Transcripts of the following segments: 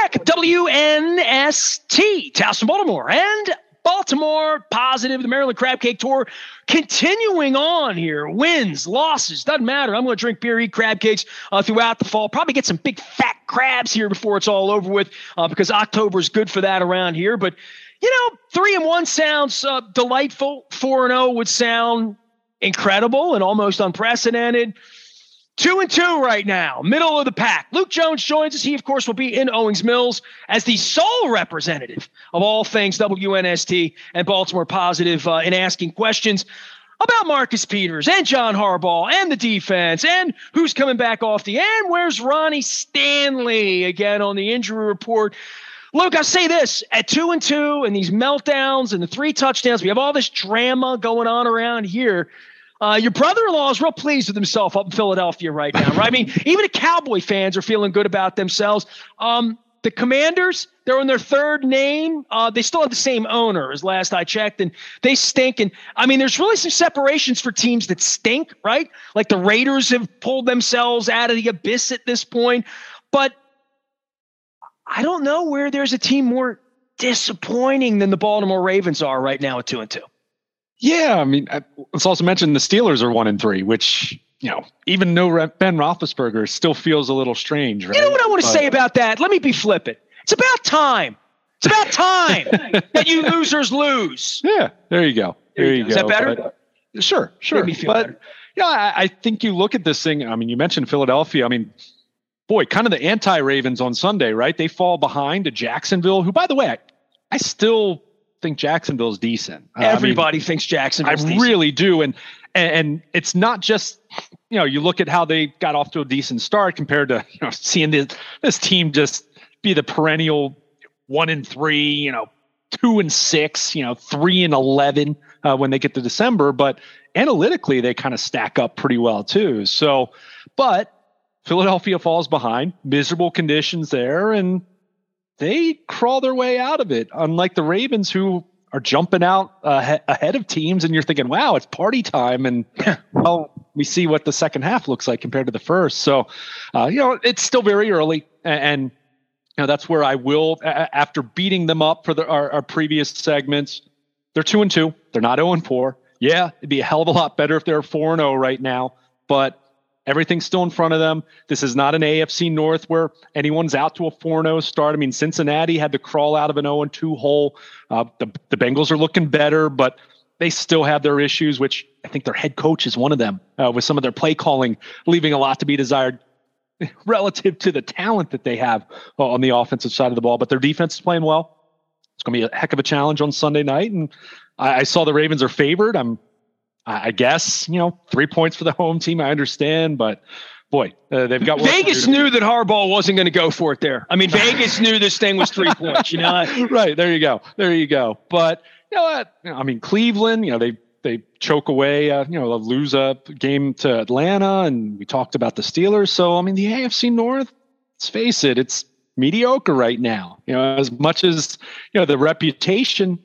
back. WNST, Towson, Baltimore, and Baltimore Positive, the Maryland Crab Cake Tour, continuing on here. Wins, losses, doesn't matter. I'm going to drink beer, eat crab cakes throughout the fall. Probably get some big fat crabs here before it's all over with because October is good for that around here. But, 3-1 sounds delightful. 4-0 would sound incredible and almost unprecedented. 2-2 right now, middle of the pack. Luke Jones joins us. He, of course, will be in Owings Mills as the sole representative of all things WNST and Baltimore Positive in asking questions about Marcus Peters and John Harbaugh and the defense and who's coming back off the end. Where's Ronnie Stanley again on the injury report? Luke, I'll say this. At 2-2 and these meltdowns and the 3 touchdowns, we have all this drama going on around here. Your brother-in-law is real pleased with himself up in Philadelphia right now, right? I mean, even the Cowboy fans are feeling good about themselves. The Commanders, they're in their third name. They still have the same owner as last I checked, and they stink. And, I mean, there's really some separations for teams that stink, right? Like the Raiders have pulled themselves out of the abyss at this point. But I don't know where there's a team more disappointing than the Baltimore Ravens are right now at 2-2. Yeah, I mean, let's also mention the Steelers are 1-3, which, even though Ben Roethlisberger still feels a little strange, right? You know what I want to say about that? Let me be flippant. It's about time. It's about time that you losers lose. Yeah, there you go. There you go. Is that better? Sure. Made me feel better. I think you look at this thing. I mean, you mentioned Philadelphia. I mean, boy, kind of the anti-Ravens on Sunday, right? They fall behind to Jacksonville, who, by the way, I still think Jacksonville's decent. Everybody thinks Jacksonville's decent. I really do. And it's not just, you look at how they got off to a decent start compared to, seeing this team just be the perennial 1-3, 2-6, 3-11 when they get to December. But analytically, they kind of stack up pretty well too. So, but Philadelphia falls behind, miserable conditions there, and they crawl their way out of it, unlike the Ravens, who are jumping out ahead of teams, and you're thinking, wow, it's party time. And, well, we see what the second half looks like compared to the first. So, it's still very early. And that's where I will, after beating them up for our previous segments, they're 2-2. They're not 0-4. Yeah, it'd be a hell of a lot better if they're 4-0 right now. But everything's still in front of them. This is not an AFC North where anyone's out to a 4-0 start. I mean, Cincinnati had to crawl out of an 0-2 hole. The Bengals are looking better, but they still have their issues, which I think their head coach is one of them, with some of their play calling leaving a lot to be desired relative to the talent that they have on the offensive side of the ball. But their defense is playing well. It's going to be a heck of a challenge on Sunday night. And I saw the Ravens are favored. I guess, 3 points for the home team. I understand, but boy, they've got Vegas knew that Harbaugh wasn't going to go for it there. I mean, Vegas knew this thing was 3 points, Right. There you go. But, Cleveland, they choke away, lose a game to Atlanta, and we talked about the Steelers. So, the AFC North, let's face it, it's mediocre right now. As much as, the reputation,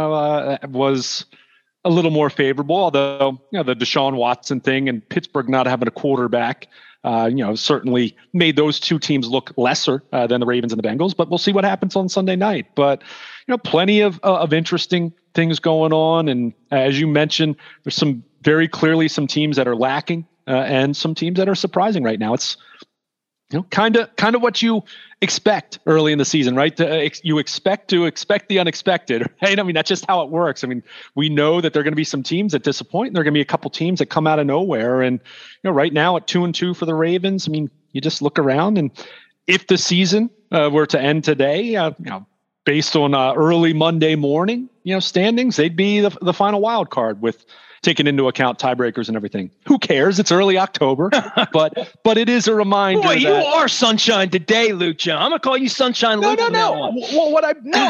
was a little more favorable, although, the Deshaun Watson thing and Pittsburgh not having a quarterback, certainly made those two teams look lesser than the Ravens and the Bengals, but we'll see what happens on Sunday night. But, plenty of interesting things going on. And as you mentioned, there's some very clearly some teams that are lacking and some teams that are surprising right now. It's, kind of what you expect early in the season, right? You expect the unexpected, right? That's just how it works. We know that there are going to be some teams that disappoint, and there are going to be a couple teams that come out of nowhere. And, right now at 2-2 for the Ravens, you just look around, and if the season were to end today, based on early Monday morning, standings, they'd be the final wild card with taking into account tiebreakers and everything. Who cares? It's early October, but it is a reminder. Boy, you are sunshine today, Luke John. I'm gonna call you Sunshine Luke. No. Well,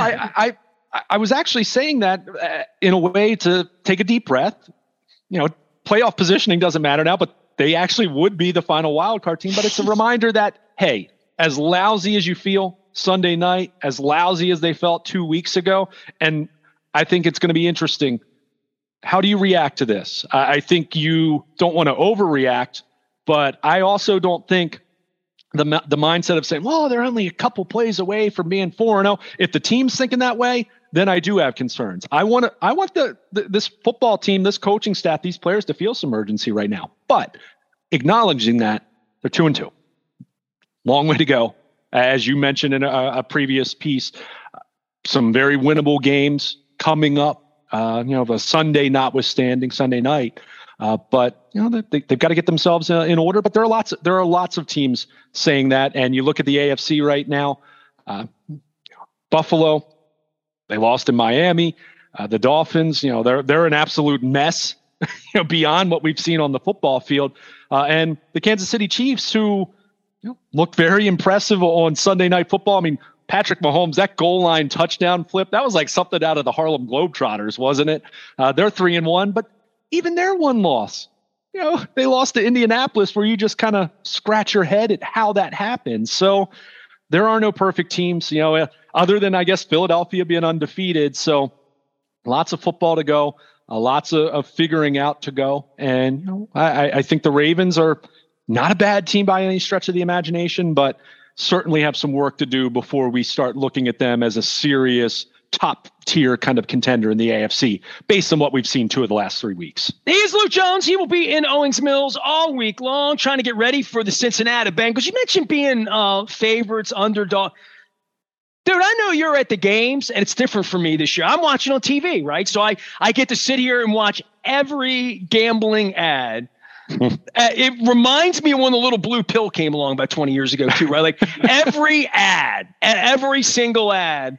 I was actually saying that in a way to take a deep breath. Playoff positioning doesn't matter now, but they actually would be the final wild card team. But it's a reminder that, hey, as lousy as you feel Sunday night, as lousy as they felt 2 weeks ago, and I think it's going to be interesting. How do you react to this? I think you don't want to overreact, but I also don't think the mindset of saying, well, they're only a couple plays away from being 4-0. If the team's thinking that way, then I do have concerns. I want this football team, this coaching staff, these players to feel some urgency right now. But acknowledging that they're 2-2, long way to go. As you mentioned in a previous piece, some very winnable games coming up. The Sunday notwithstanding, Sunday night. But they've got to get themselves in order. But there are lots of teams saying that. And you look at the AFC right now. Buffalo, they lost in Miami. The Dolphins, they're an absolute mess. Beyond what we've seen on the football field. And the Kansas City Chiefs, who looked very impressive on Sunday Night Football. I mean, Patrick Mahomes, that goal line touchdown flip, that was like something out of the Harlem Globetrotters, wasn't it? They're 3-1, but even their one loss, they lost to Indianapolis, where you just kind of scratch your head at how that happened. So there are no perfect teams, other than, I guess, Philadelphia being undefeated. So lots of football to go, lots of figuring out to go. And I think the Ravens are not a bad team by any stretch of the imagination, but certainly have some work to do before we start looking at them as a serious top tier kind of contender in the AFC based on what we've seen 2 of the last 3 weeks. Here's Luke Jones. He will be in Owings Mills all week long, trying to get ready for the Cincinnati Bengals. You mentioned being favorites, underdog. Dude, I know you're at the games, and it's different for me this year. I'm watching on TV, right? So I get to sit here and watch every gambling ad. It reminds me of when the little blue pill came along about 20 years ago too, right? Like every ad, every single ad,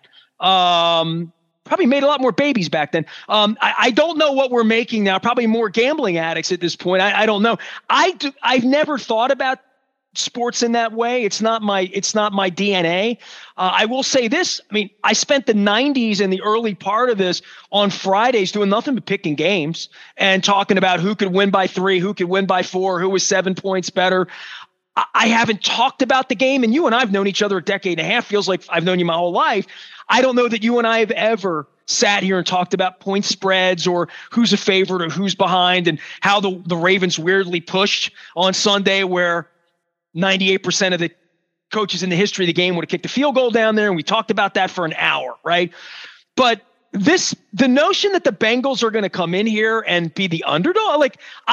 probably made a lot more babies back then. I don't know what we're making now. Probably more gambling addicts at this point. I don't know. I've never thought about sports in that way. It's not my DNA. I will say this. I mean, I spent the 90s and the early part of this on Fridays doing nothing but picking games and talking about who could win by 3, who could win by 4, who was 7 points better. I haven't talked about the game, and you and I have known each other a decade and a half. Feels like I've known you my whole life. I don't know that you and I have ever sat here and talked about point spreads or who's a favorite or who's behind, and how the Ravens weirdly pushed on Sunday, where 98% of the coaches in the history of the game would have kicked a field goal down there. And we talked about that for an hour, right? But the notion that the Bengals are going to come in here and be the underdog,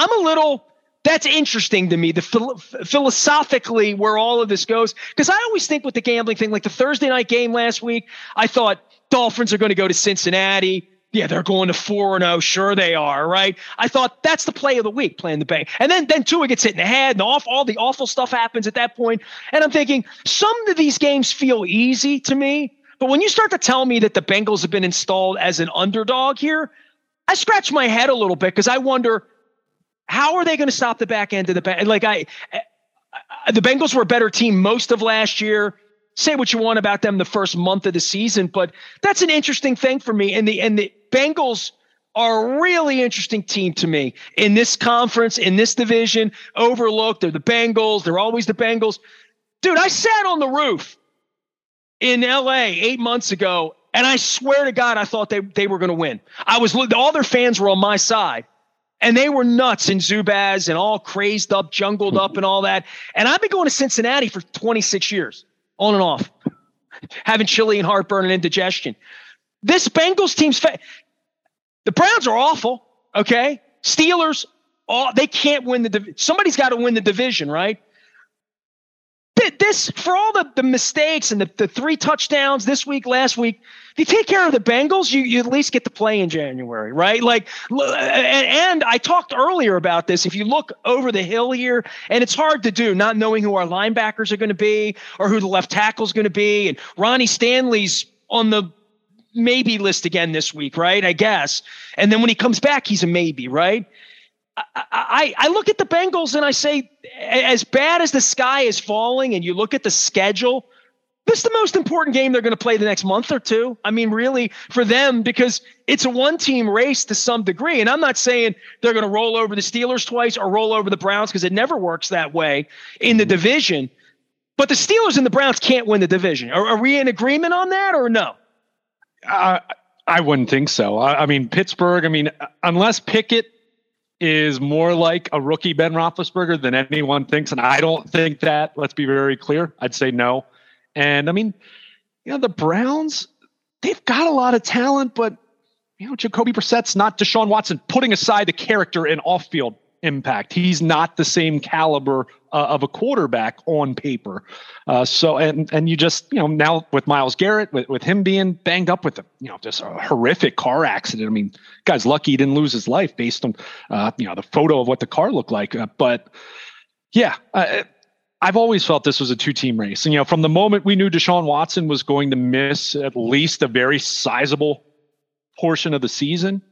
that's interesting to me, philosophically where all of this goes. Because I always think with the gambling thing, like the Thursday night game last week, I thought Dolphins are going to go to Cincinnati. Yeah, they're going to 4-0. Sure they are, right? I thought that's the play of the week, playing the Bengals. And then Tua gets hit in the head, and all the awful stuff happens at that point. And I'm thinking, some of these games feel easy to me. But when you start to tell me that the Bengals have been installed as an underdog here, I scratch my head a little bit, because I wonder, how are they going to stop the back end of the back? Like the Bengals were a better team most of last year. Say what you want about them the first month of the season, but that's an interesting thing for me. And the Bengals are a really interesting team to me in this conference, in this division. Overlooked. They're the Bengals. They're always the Bengals. Dude, I sat on the roof in LA 8 months ago, and I swear to God, I thought they were going to win. All their fans were on my side. And they were nuts in Zubaz and all crazed up, jungled up and all that. And I've been going to Cincinnati for 26 years, on and off, having chili and heartburn and indigestion. This Bengals team's the Browns are awful, okay? Steelers, they can't win the division. Somebody's got to win the division, right? This, for all the mistakes and the 3 touchdowns this week, last week, if you take care of the Bengals, you at least get to play in January, right? And I talked earlier about this. If you look over the hill here, and it's hard to do, not knowing who our linebackers are going to be or who the left tackle is going to be. And Ronnie Stanley's on the maybe list again this week, right? I guess. And then when he comes back, he's a maybe, right? I look at the Bengals and I say, as bad as the sky is falling, and you look at the schedule, this is the most important game they're going to play the next month or two. I mean, really, for them, because it's a one-team race to some degree. And I'm not saying they're going to roll over the Steelers twice or roll over the Browns, because it never works that way in the division. But the Steelers and the Browns can't win the division. Are we in agreement on that, or no? I wouldn't think so. I mean, Pittsburgh, unless Pickett is more like a rookie Ben Roethlisberger than anyone thinks. And I don't think that, let's be very clear. I'd say no. And I mean, the Browns, they've got a lot of talent, but Jacoby Brissett's not Deshaun Watson, putting aside the character and off-field impact. He's not the same caliber of a quarterback on paper. And you just, now with Myles Garrett, with him being banged up with just a horrific car accident. I mean, guy's lucky he didn't lose his life based on, the photo of what the car looked like. I've always felt this was a two-team race. And, from the moment we knew Deshaun Watson was going to miss at least a very sizable portion of the season,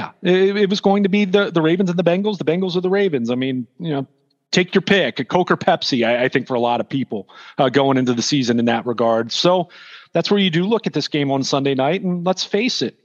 it was going to be the Ravens and the Bengals or the Ravens. I mean, take your pick, a Coke or Pepsi, I think, for a lot of people going into the season in that regard. So that's where you do look at this game on Sunday night. And let's face it,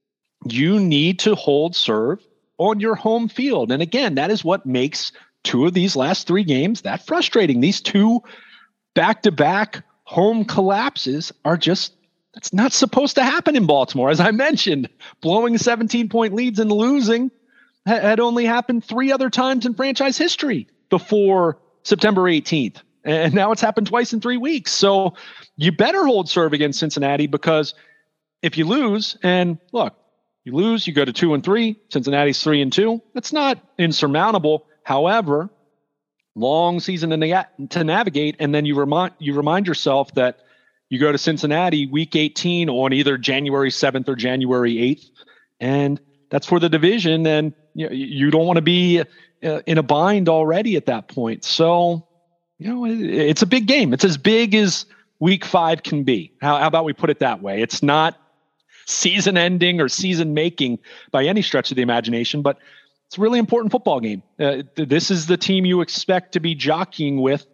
you need to hold serve on your home field. And again, that is what makes two of these last three games that frustrating. These two back-to-back home collapses are just, that's not supposed to happen in Baltimore. As I mentioned, blowing 17-point leads and losing had only happened 3 other times in franchise history before September 18th. And now it's happened twice in 3 weeks. So you better hold serve against Cincinnati, because if you lose, and look, you lose, you go to 2-3, Cincinnati's 3-2. That's not insurmountable. However, long season to navigate. And then you remind yourself that you go to Cincinnati week 18 on either January 7th or January 8th. And that's for the division. And you don't want to be in a bind already at that point. So, it's a big game. It's as big as week 5 can be. How about we put it that way? It's not season ending or season making by any stretch of the imagination, but it's a really important football game. This is the team you expect to be jockeying with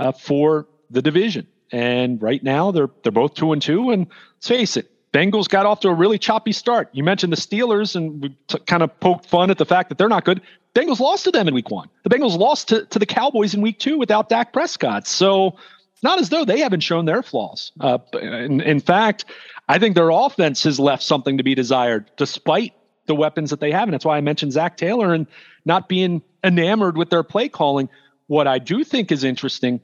for the division. And right now they're both 2-2. And let's face it, Bengals got off to a really choppy start. You mentioned the Steelers, and we kind of poked fun at the fact that they're not good. Bengals lost to them in week 1. The Bengals lost to the Cowboys in week 2 without Dak Prescott. So it's not as though they haven't shown their flaws. In fact, I think their offense has left something to be desired despite the weapons that they have. And that's why I mentioned Zach Taylor and not being enamored with their play calling. What I do think is interesting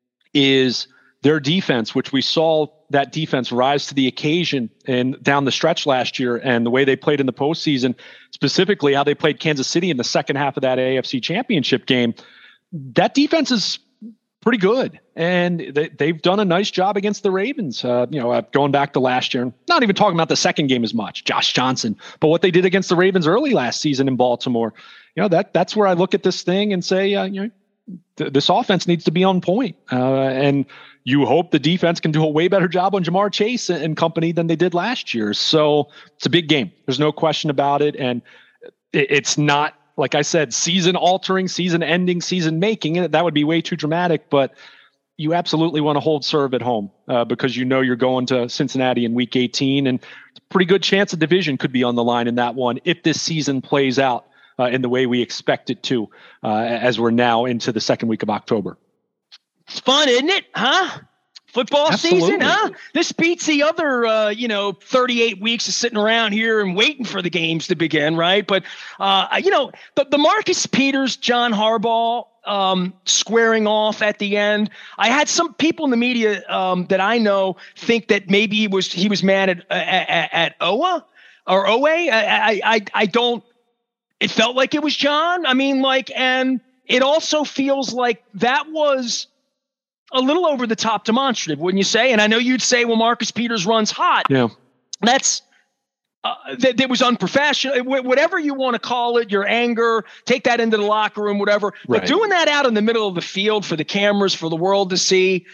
is their defense, which we saw that defense rise to the occasion and down the stretch last year, and the way they played in the postseason, specifically how they played Kansas City in the second half of that AFC Championship game. That defense is pretty good, and they've done a nice job against the Ravens. Going back to last year, not even talking about the second game as much, Josh Johnson, but what they did against the Ravens early last season in Baltimore. That's where I look at this thing and say, this offense needs to be on point, and you hope the defense can do a way better job on Jamar Chase and company than they did last year. So it's a big game. There's no question about it. And it's not, like I said, season altering, season ending, season making. That would be way too dramatic, but you absolutely want to hold serve at home because you're going to Cincinnati in week 18, and it's a pretty good chance the division could be on the line in that one if this season plays out in the way we expect it to as we're now into the second week of October. It's fun, isn't it? Huh? Football season, huh? This beats the other, 38 weeks of sitting around here and waiting for the games to begin, right? But, the Marcus Peters, John Harbaugh squaring off at the end. I had some people in the media that I know think that maybe he was mad at Owa or Owe. I don't. It felt like it was John. I mean, and it also feels like that was a little over the top demonstrative, wouldn't you say? And I know you'd say, well, Marcus Peters runs hot. Yeah. That's that was unprofessional. Whatever you want to call it, your anger, take that into the locker room, whatever. Right. But doing that out in the middle of the field for the cameras, for the world to see,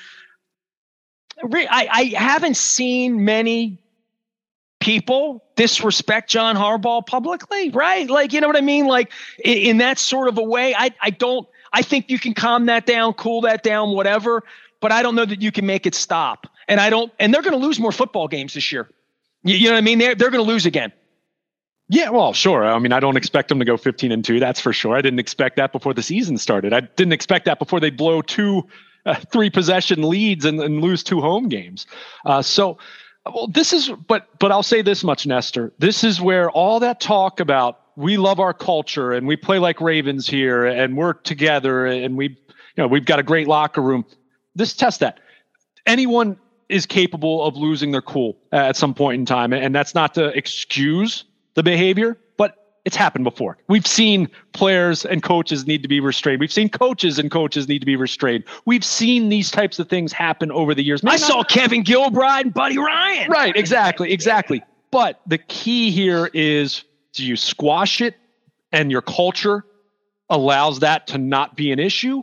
I haven't seen many people disrespect John Harbaugh publicly, right? You know what I mean? In that sort of a way, I think you can calm that down, cool that down, whatever, but I don't know that you can make it stop. And they're going to lose more football games this year. You know what I mean? They're going to lose again. Yeah, well, sure. I mean, I don't expect them to go 15-2. That's for sure. I didn't expect that before the season started. I didn't expect that before they blow 3 possession leads and lose 2 home games. This is, but I'll say this much, Nestor. This is where all that talk about we love our culture and we play like Ravens here and we're together and we've got a great locker room. This test that. Anyone is capable of losing their cool at some point in time. And that's not to excuse the behavior, but it's happened before. We've seen players and coaches need to be restrained. We've seen coaches and coaches need to be restrained. We've seen these types of things happen over the years. I saw Kevin Gilbride and Buddy Ryan. Right, exactly. But the key here is, do you squash it and your culture allows that to not be an issue?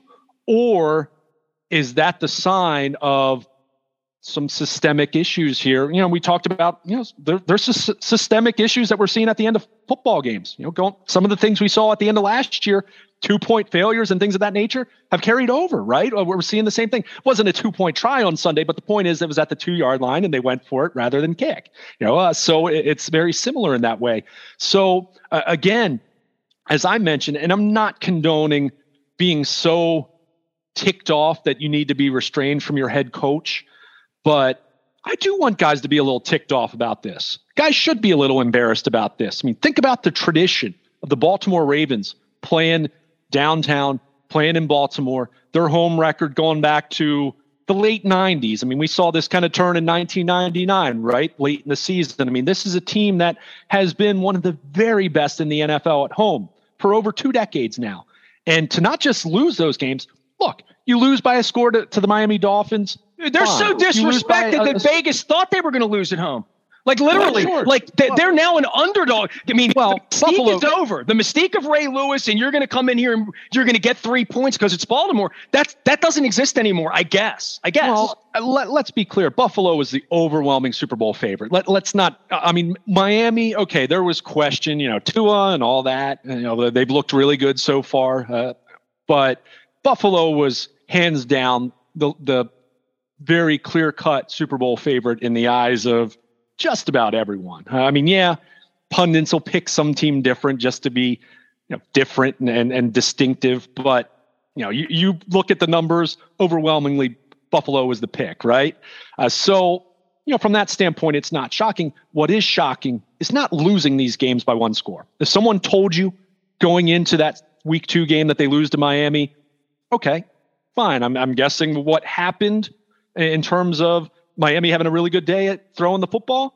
Or is that the sign of some systemic issues here? We talked about, there's systemic issues that we're seeing at the end of football games. Some of the things we saw at the end of last year, 2-point failures and things of that nature have carried over, right? We're seeing the same thing. It wasn't a 2-point try on Sunday, but the point is it was at the 2-yard line and they went for it rather than kick. So it's very similar in that way. So again, as I mentioned, and I'm not condoning being so ticked off that you need to be restrained from your head coach, but I do want guys to be a little ticked off about this. Guys should be a little embarrassed about this. I mean, think about the tradition of the Baltimore Ravens playing downtown, playing in Baltimore, their home record going back to the late 90s. I mean, we saw this kind of turn in 1999, right? Late in the season. I mean, this is a team that has been one of the very best in the NFL at home for over 2 decades now. And to not just lose those games, look, you lose by a score to the Miami Dolphins. They're so disrespected that Vegas thought they were going to lose at home. Like literally, they're now an underdog. I mean, the mystique is over. The mystique of Ray Lewis, and you're going to come in here and you're going to get 3 points because it's Baltimore. That doesn't exist anymore. I guess. Well, let's be clear. Buffalo was the overwhelming Super Bowl favorite. Let's not. I mean, Miami. Okay, there was question. Tua and all that. They've looked really good so far, but Buffalo was hands down the very clear-cut Super Bowl favorite in the eyes of just about everyone. I mean, yeah, pundits will pick some team different just to be different and distinctive. But, you look at the numbers, overwhelmingly, Buffalo was the pick, right? So, from that standpoint, it's not shocking. What is shocking is not losing these games by 1 score. If someone told you going into that week 2 game that they lose to Miami, okay, fine. I'm guessing what happened in terms of Miami having a really good day at throwing the football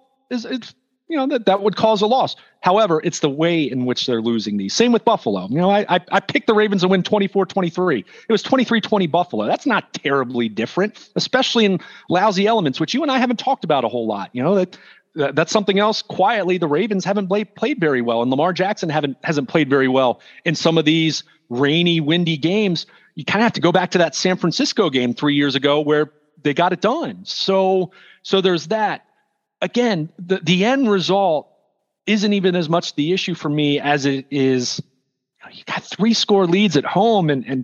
that would cause a loss. However, it's the way in which they're losing these. Same with Buffalo. I picked the Ravens to win 24-23. It was 23-20 Buffalo. That's not terribly different, especially in lousy elements, which you and I haven't talked about a whole lot. That's something else. Quietly, the Ravens haven't played very well, and Lamar Jackson hasn't played very well in some of these rainy, windy games. You kind of have to go back to that San Francisco game 3 years ago where they got it done. So there's that. Again, the end result isn't even as much the issue for me as it is. You got 3-score leads at home, and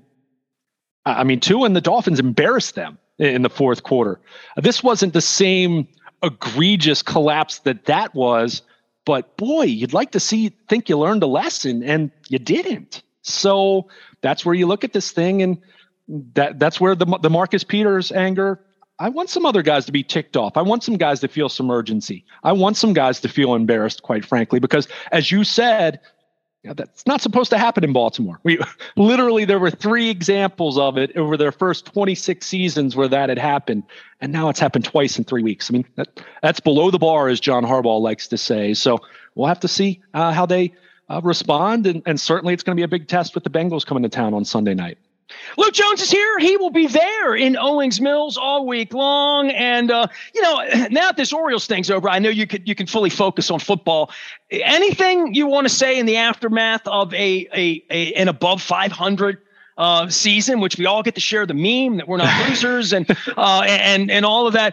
I mean, Tua and the Dolphins embarrassed them in the fourth quarter. This wasn't the same egregious collapse that was, but boy, you'd like to think you learned a lesson, and you didn't. So that's where you look at this thing, and that's where the Marcus Peters anger. I want some other guys to be ticked off. I want some guys to feel some urgency. I want some guys to feel embarrassed, quite frankly, because as you said, that's not supposed to happen in Baltimore. There were 3 examples of it over their first 26 seasons where that had happened. And now it's happened twice in 3 weeks. I mean, that's below the bar, as John Harbaugh likes to say. So we'll have to see how they respond. And certainly it's going to be a big test with the Bengals coming to town on Sunday night. Luke Jones is here. He will be there in Owings Mills all week long. And, now that this Orioles thing's over, I know you can fully focus on football. Anything you want to say in the aftermath of an above 500 season, which we all get to share the meme that we're not losers and all of that.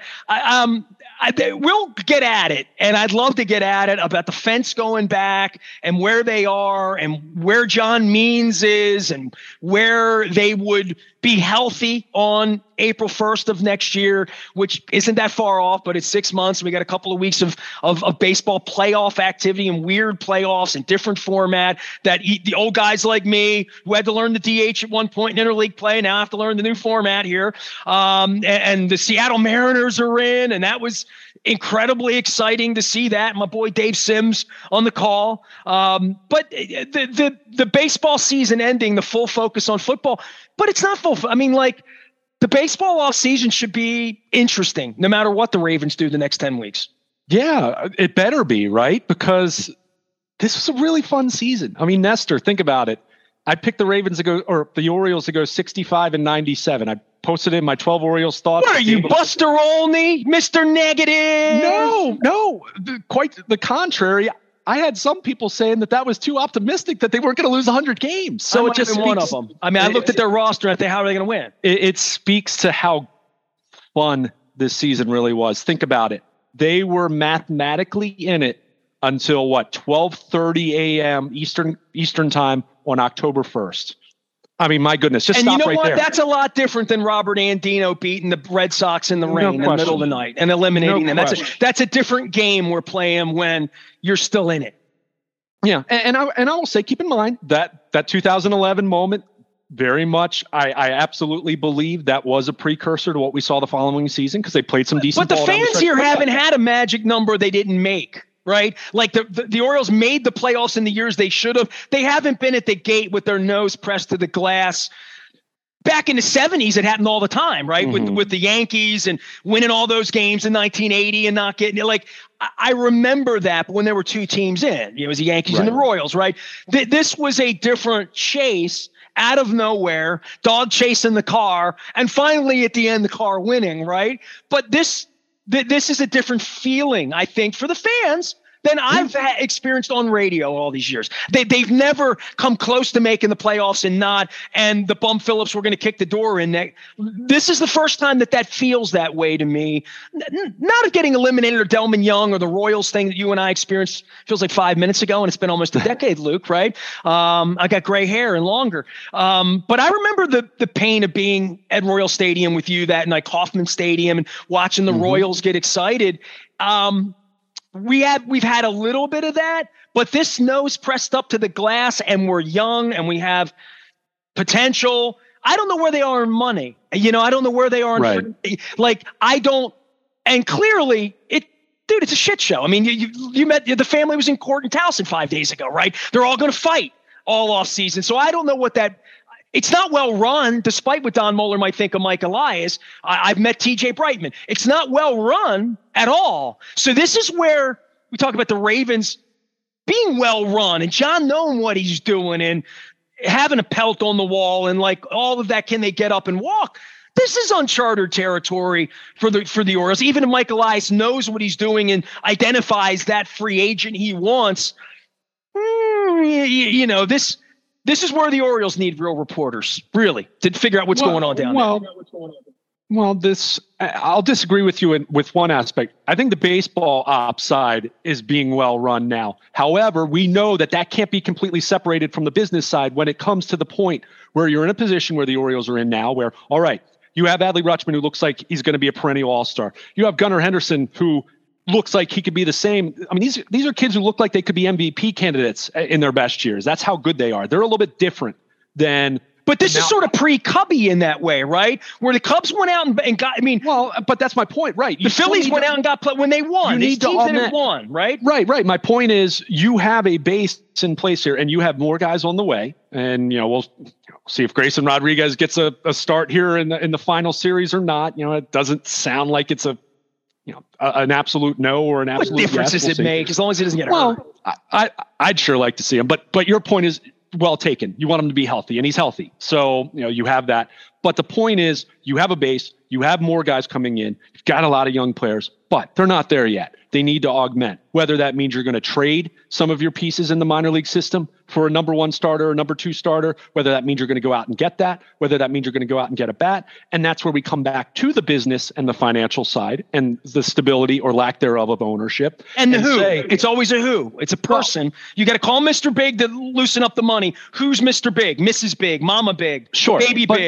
We'll get at it, and I'd love to get at it about the fence going back and where they are and where John Means is and where they would be healthy on April 1st of next year, which isn't that far off, but it's 6 months. We got a couple of weeks of baseball playoff activity and weird playoffs and different format that the old guys like me who had to learn the DH at one point in interleague play now have to learn the new format here. And the Seattle Mariners are in, and that was incredibly exciting to see that. My boy Dave Sims on the call. But the baseball season ending, the full focus on football, but it's not full. I mean, like, the baseball off season should be interesting no matter what the Ravens do the next 10 weeks. Yeah, it better be, right? Because this was a really fun season. I mean, Nestor, think about it. I picked the Ravens to go, or the Orioles to go 65-97. I posted in my 12 Orioles thoughts. What are you, Buster Olney, Mr. Negative? No, quite the contrary. I had some people saying that was too optimistic, that they weren't going to lose 100 games. So it just speaks, one of them. I mean, I looked at their roster and I think, how are they going to win? It speaks to how fun this season really was. Think about it. They were mathematically in it until 12:30 a.m. Eastern time on October 1st. I mean, my goodness, just stop right there. And you know what? That's a lot different than Robert Andino beating the Red Sox in the rain in the middle of the night and eliminating them. That's a different game we're playing when you're still in it. Yeah, and I will say, keep in mind that 2011 moment, very much, I absolutely believe that was a precursor to what we saw the following season, because they played some decent ball. But the fans here haven't had a magic number they didn't make. Right? Like the Orioles made the playoffs in the years they should have. They haven't been at the gate with their nose pressed to the glass. Back in the 70s, it happened all the time, right? Mm-hmm. With the Yankees and winning all those games in 1980 and not getting it. Like, I remember that, but when there were two teams in, it was the Yankees and the Royals, right? This was a different chase out of nowhere, dog chasing the car, and finally at the end, the car winning, right? But this is a different feeling, I think, for the fans than I've experienced on radio all these years. They've never come close to making the playoffs and the Bum Phillips were going to kick the door in. This is the first time that feels that way to me. Not of getting eliminated or Delman Young or the Royals thing that you and I experienced feels like 5 minutes ago, and it's been almost a decade, Luke, right? I got gray hair and longer. But I remember the pain of being at Royal Stadium with you that night, Kauffman Stadium, and watching the Royals get excited. We've had a little bit of that, but this nose pressed up to the glass, and we're young and we have potential. I don't know where they are in money. I don't know where they are. And clearly it's a shit show. I mean, you met the family was in court in Towson 5 days ago, right? They're all going to fight all off season. So I don't know it's not well run, despite what Don Moeller might think of Mike Elias. I've met TJ Brightman. It's not well run at all. So this is where we talk about the Ravens being well run and John knowing what he's doing and having a pelt on the wall and like all of that. Can they get up and walk? This is uncharted territory for the Orioles. Even if Mike Elias knows what he's doing and identifies that free agent he wants, This is where the Orioles need real reporters, really, to figure out what's going on down there. Well, I'll disagree with you with one aspect. I think the baseball ops side is being well run now. However, we know that can't be completely separated from the business side when it comes to the point where you're in a position where the Orioles are in now, where, all right, you have Adley Rutschman, who looks like he's going to be a perennial all-star. You have Gunnar Henderson, who looks like he could be the same. I mean, these are kids who look like they could be MVP candidates in their best years. That's how good they are. They're a little bit different than. But this is sort of pre-Cubby in that way, right? Where the Cubs went out and got. I mean, well, but that's my point, right? The Phillies went out and got when they won. These teams that won, right? Right. My point is, you have a base in place here, and you have more guys on the way. And we'll see if Grayson Rodriguez gets a start here in the final series or not. It doesn't sound like it's an absolute no or an absolute what difference yes. Does it make as long as he doesn't get hurt? I'd sure like to see him, but your point is well taken. You want him to be healthy, and he's healthy. So you have that. But the point is, you have a base, you have more guys coming in, you've got a lot of young players, but they're not there yet. They need to augment. Whether that means you're going to trade some of your pieces in the minor league system for a number one starter or number two starter, whether that means you're going to go out and get that, whether that means you're going to go out and get a bat. And that's where we come back to the business and the financial side and the stability or lack thereof of ownership. And the who. It's always a who. It's a person. You got to call Mr. Big to loosen up the money. Who's Mr. Big? Mrs. Big? Mama Big? Sure. Baby Big?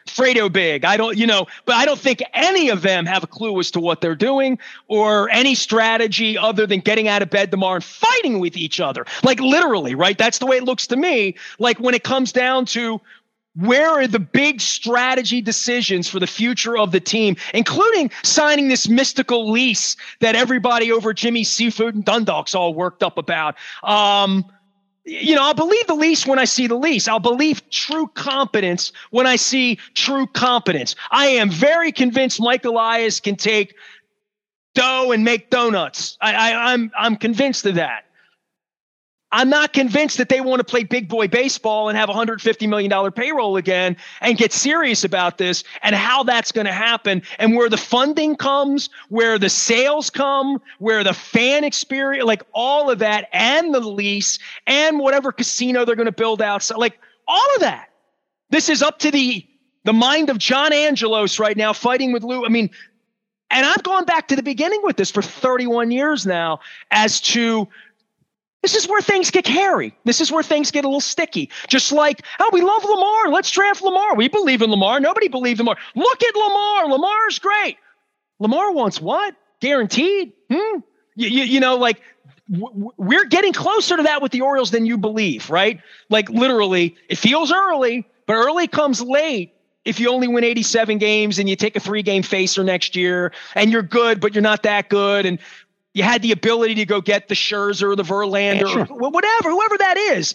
Fredo Big. I don't, but I don't think any of them have a clue as to what they're doing or any strategy other than getting out of bed tomorrow and fighting with each other. Like literally, right? That's the way it looks to me. Like when it comes down to where are the big strategy decisions for the future of the team, including signing this mystical lease that everybody over Jimmy Seafood and Dundalk's all worked up about. I'll believe the lease when I see the lease. I'll believe true competence when I see true competence. I am very convinced Mike Elias can take dough and make donuts. I'm convinced of that. I'm not convinced that they want to play big boy baseball and have $150 million payroll again and get serious about this and how that's going to happen and where the funding comes, where the sales come, where the fan experience, like all of that and the lease and whatever casino they're going to build outside, like all of that. This is up to the mind of John Angelos right now fighting with Lou. I mean, and I've gone back to the beginning with this for 31 years now as to this is where things get hairy. This is where things get a little sticky. Just like, oh, we love Lamar. Let's draft Lamar. We believe in Lamar. Nobody believed Lamar. Look at Lamar. Lamar's great. Lamar wants what? Guaranteed? We're getting closer to that with the Orioles than you believe, right? Like literally, it feels early, but early comes late. If you only win 87 games and you take a 3-game facer next year and you're good, but you're not that good. And you had the ability to go get the Scherzer or the Verlander or whatever, whoever that is,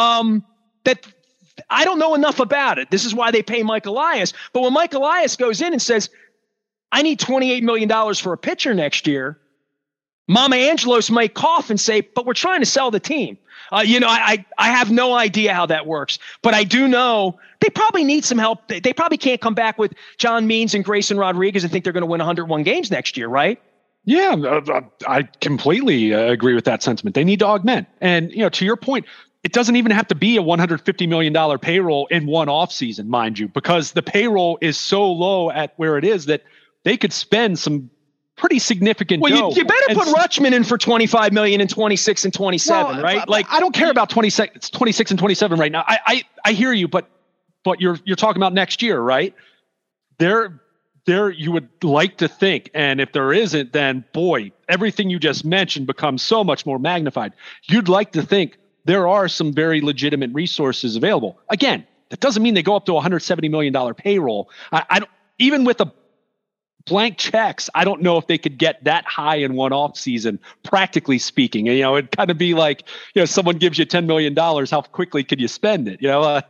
that I don't know enough about it. This is why they pay Mike Elias. But when Mike Elias goes in and says, I need $28 million for a pitcher next year, Mama Angelos might cough and say, but we're trying to sell the team. I have no idea how that works, but I do know they probably need some help. They probably can't come back with John Means and Grayson Rodriguez and think they're going to win 101 games next year, right? Yeah, I completely agree with that sentiment. They need to augment. And, to your point, it doesn't even have to be a $150 million payroll in one offseason, mind you, because the payroll is so low at where it is that they could spend some pretty significant dough. You better put Rutschman in for $25 million in 26 and 27, right? Like I don't care about 26 and 27 right now. I hear you, but you're talking about next year, right? There you would like to think, and if there isn't, then boy, everything you just mentioned becomes so much more magnified. You'd like to think there are some very legitimate resources available. Again, that doesn't mean they go up to $170 million payroll. I don't, even with a blank checks, I don't know if they could get that high in one off season, practically speaking. It'd kind of be like, someone gives you $10 million, how quickly could you spend it?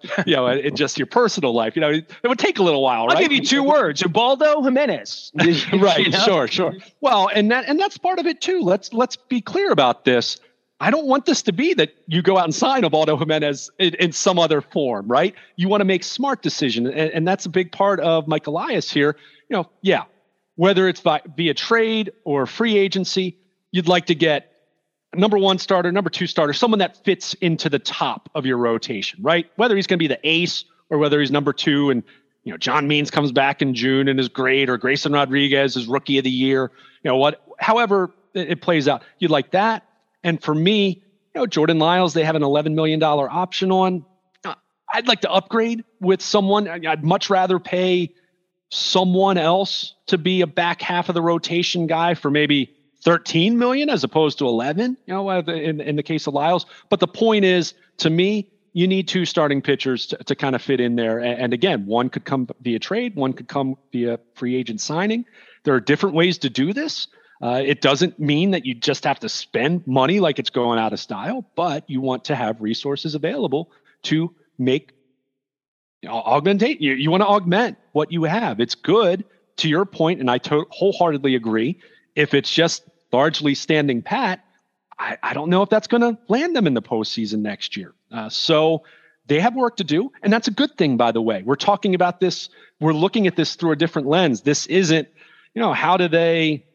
In just your personal life, it would take a little while, right? I'll give you 2 words, Ubaldo Jimenez. Right. Sure. Well, and that's part of it too. Let's be clear about this. I don't want this to be that you go out and sign Ubaldo Jimenez in some other form, right? You want to make smart decisions. And that's a big part of Mike Elias here. Whether it's via trade or free agency, you'd like to get a number 1 starter, number 2 starter, someone that fits into the top of your rotation, right? Whether he's going to be the ace or whether he's number 2 and, John Means comes back in June and is great, or Grayson Rodriguez is rookie of the year, however it plays out, you'd like that. And for me, Jordan Lyles, they have an $11 million option on. I'd like to upgrade with someone. I'd much rather pay someone else to be a back half of the rotation guy for maybe 13 million as opposed to 11, in the case of Lyles. But the point is, to me, you need 2 starting pitchers to kind of fit in there. And again, one could come via trade, one could come via free agent signing. There are different ways to do this. It doesn't mean that you just have to spend money like it's going out of style, but you want to have resources available to make augmentate. You want to augment what you have. It's good, to your point, and I wholeheartedly agree. If it's just largely standing pat, I don't know if that's going to land them in the postseason next year. So they have work to do, and that's a good thing, by the way. We're talking about this. We're looking at this through a different lens. This isn't, how do they,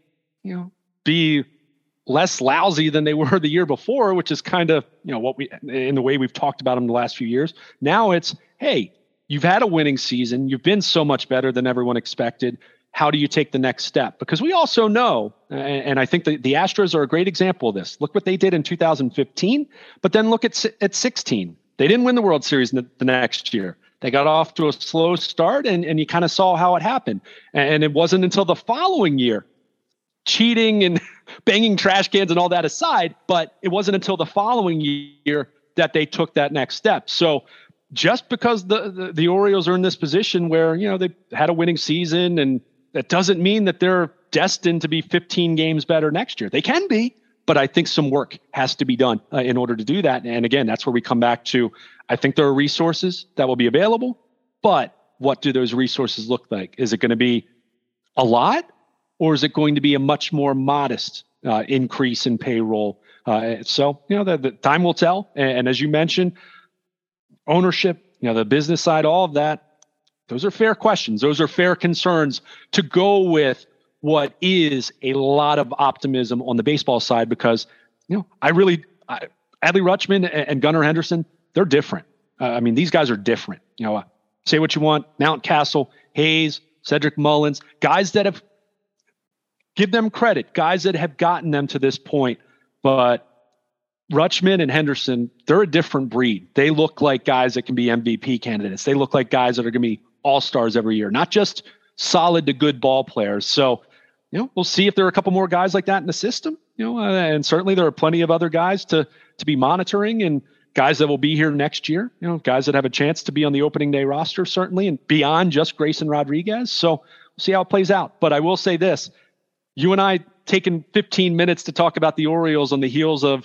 be less lousy than they were the year before, which is kind of, what we, in the way we've talked about them the last few years. Now it's, hey, you've had a winning season. You've been so much better than everyone expected. How do you take the next step? Because we also know, and I think the Astros are a great example of this. Look what they did in 2015, but then look at 16. They didn't win the World Series the next year. They got off to a slow start, and you kind of saw how it happened. And it wasn't until the following year, cheating and banging trash cans and all that aside, but it wasn't until the following year that they took that next step. So just because the Orioles are in this position where, they had a winning season, and that doesn't mean that they're destined to be 15 games better next year. They can be, but I think some work has to be done in order to do that. And again, that's where we come back to, I think there are resources that will be available, but what do those resources look like? Is it going to be a lot, or is it going to be a much more modest increase in payroll? So, the time will tell. And as you mentioned, ownership, the business side, all of that, those are fair questions. Those are fair concerns to go with what is a lot of optimism on the baseball side, because, Adley Rutschman and Gunnar Henderson, they're different. These guys are different. Say what you want, Mountcastle, Hayes, Cedric Mullins, guys that have, give them credit, guys that have gotten them to this point. But Rutschman and Henderson, they're a different breed. They look like guys that can be MVP candidates. They look like guys that are going to be all-stars every year, not just solid to good ball players. So, we'll see if there are a couple more guys like that in the system, and certainly there are plenty of other guys to be monitoring, and guys that will be here next year, guys that have a chance to be on the opening day roster, certainly, and beyond just Grayson Rodriguez. So we'll see how it plays out. But I will say this, you and I taking 15 minutes to talk about the Orioles on the heels of,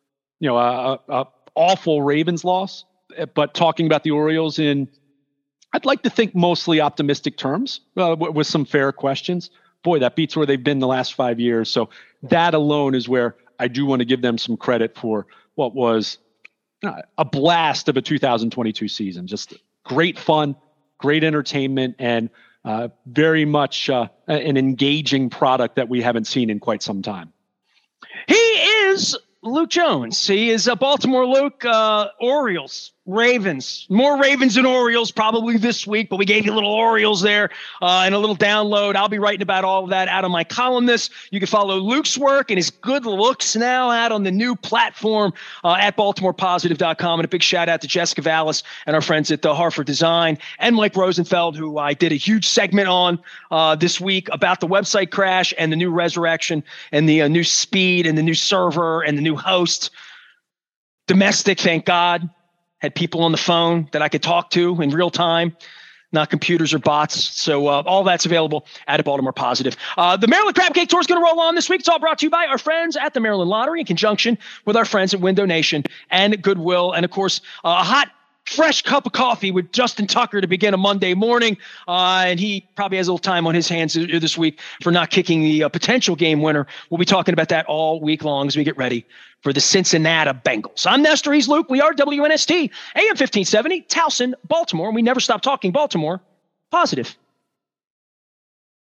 a awful Ravens loss, but talking about the Orioles in, I'd like to think, mostly optimistic terms, with some fair questions. Boy, that beats where they've been the last 5 years. So that alone is where I do want to give them some credit for what was a blast of a 2022 season. Just great fun, great entertainment, and very much an engaging product that we haven't seen in quite some time. He is Luke Jones. He is Baltimore Luke. Orioles, Ravens, more Ravens and Orioles probably this week, but we gave you a little Orioles there and a little download. I'll be writing about all of that out on my columnist. You can follow Luke's work and his good looks now out on the new platform at BaltimorePositive.com. And a big shout out to Jessica Vallis and our friends at the Hartford Design, and Mike Rosenfeld, who I did a huge segment on this week about the website crash and the new resurrection and the new speed and the new server and the new host. Domestic, thank God. Had people on the phone that I could talk to in real time, not computers or bots. So all that's available at a Baltimore Positive. The Maryland Crab Cake Tour is going to roll on this week. It's all brought to you by our friends at the Maryland Lottery in conjunction with our friends at Window Nation and Goodwill. And, of course, a hot, fresh cup of coffee with Justin Tucker to begin a Monday morning. And he probably has a little time on his hands this week for not kicking the potential game winner. We'll be talking about that all week long as we get ready for the Cincinnati Bengals. I'm Nestor. He's Luke. We are WNST, AM 1570, Towson, Baltimore. We never stop talking Baltimore Positive.